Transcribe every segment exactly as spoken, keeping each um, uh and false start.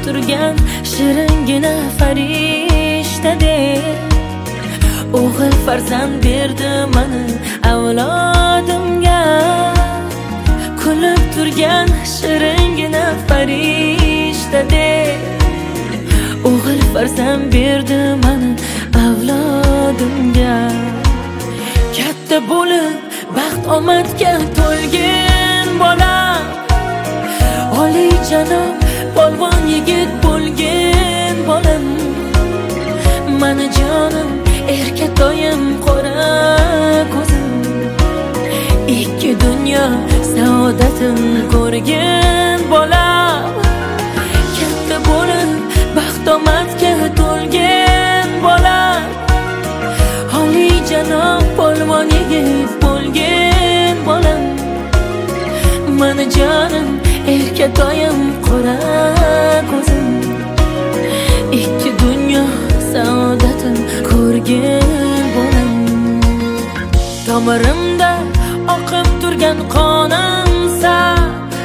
turgan shiringina farishtadek o'g'il farzand berdi mana avlodimga. Kulib turgan shiringina farishtadek o'g'il farzand berdi mana avlodimga. Katta bo'lib baxt omadga to'lgan bola, oliy janob polvon yigit bo'lgan bolam. Mana jonim erkatoyim qora ko'zim, ikki dunyo saodatin ko'rgan bola. Katta bo'lib baxt omadga to'lgan bola, oliy janob polvon yigit bo'lgan bolam. Mana jonim erkatoyim qora ko'zim, ikki dunyo saodatin ko'rgan bolam. Tomirimda oqib turgan qonimsan,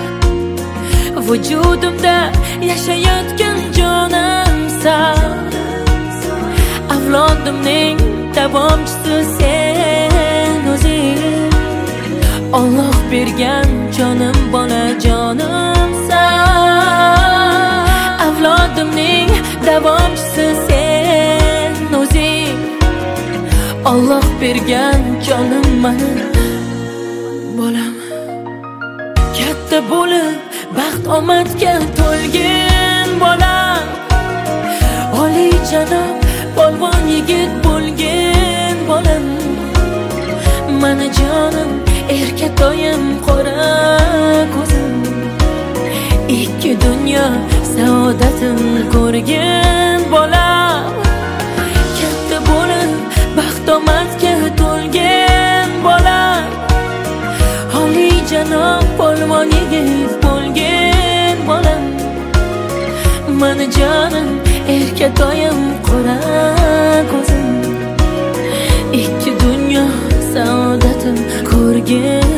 vujudimda yashayotgan jonimsan. Avlodimning davomchisi sen o'zing, Alloh bergan jonim bola jonimsan. Avlodimning davomchisi sen o'zing, Alloh bergan jonim mana bolam. Katta bo'lib baxt omadga to'lgan bola, oliy janob polvon yigit bo'lgan bolam. Mana jonim erkatoyim qora ko'zim, ikki dunyo saodatin ko'rgan bola. Katta bo'lib baxt omadga to'lgan bola, oliy janob polvon yigit bo'lgan bolam. Mana jonim erkatoyim qora ko'zim, ikki dunyo saodatin ko'rgan